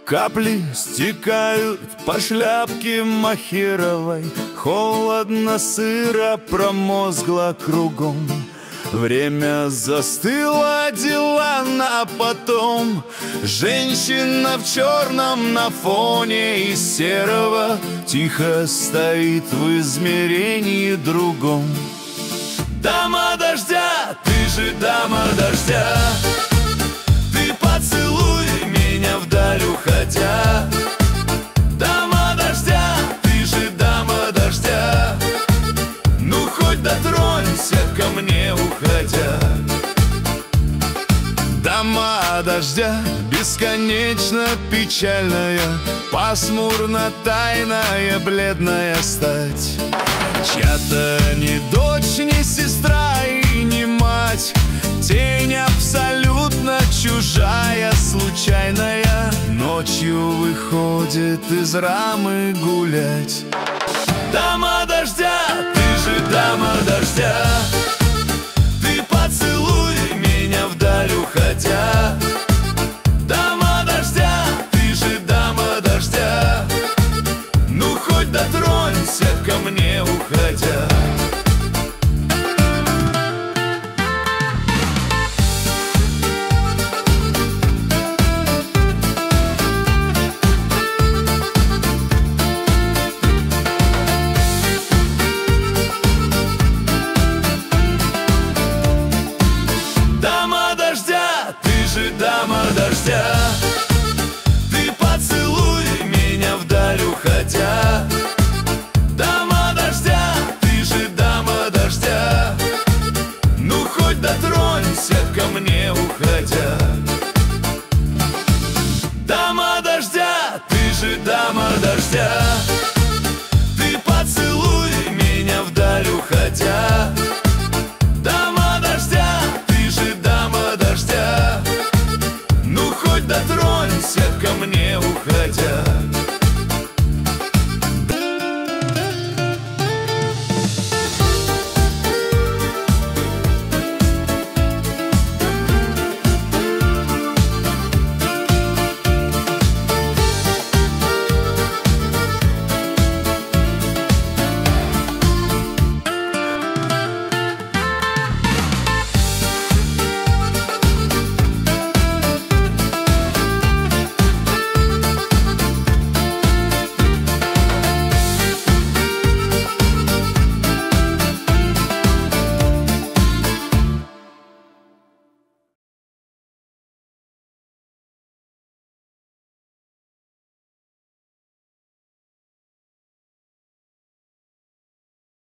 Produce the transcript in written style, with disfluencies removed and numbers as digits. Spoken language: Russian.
Капли стекают по шляпке мохеровой, холодно, сыро, промозгло кругом. Время застыло, дела, а потом женщина в черном на фоне из серого тихо стоит в измерении другом. Дама дождя, ты же дама дождя, ты поцелуй меня вдаль уходя. Дама дождя, ты же дама дождя, ну хоть дотронься ко мне уходя. Дама дождя, бесконечно печальная, пасмурно тайная, бледная стать. Чья-то не дочь, не сестра и не мать, тень абсолютно чужая, случайная, ночью выходит из рамы гулять. Дама дождя, ты же дама дождя, ты поцелуй меня вдаль уходя. Дама дождя, ты же дама дождя, ну хоть дотронься ко мне уходя. Дама дождя, ты же дама дождя, ты поцелуй меня вдаль уходя. Дама дождя, ты же дама дождя, ну хоть дотронься ко мне уходя. Дама дождя, ты же дама дождя, ты поцелуй меня вдаль уходя.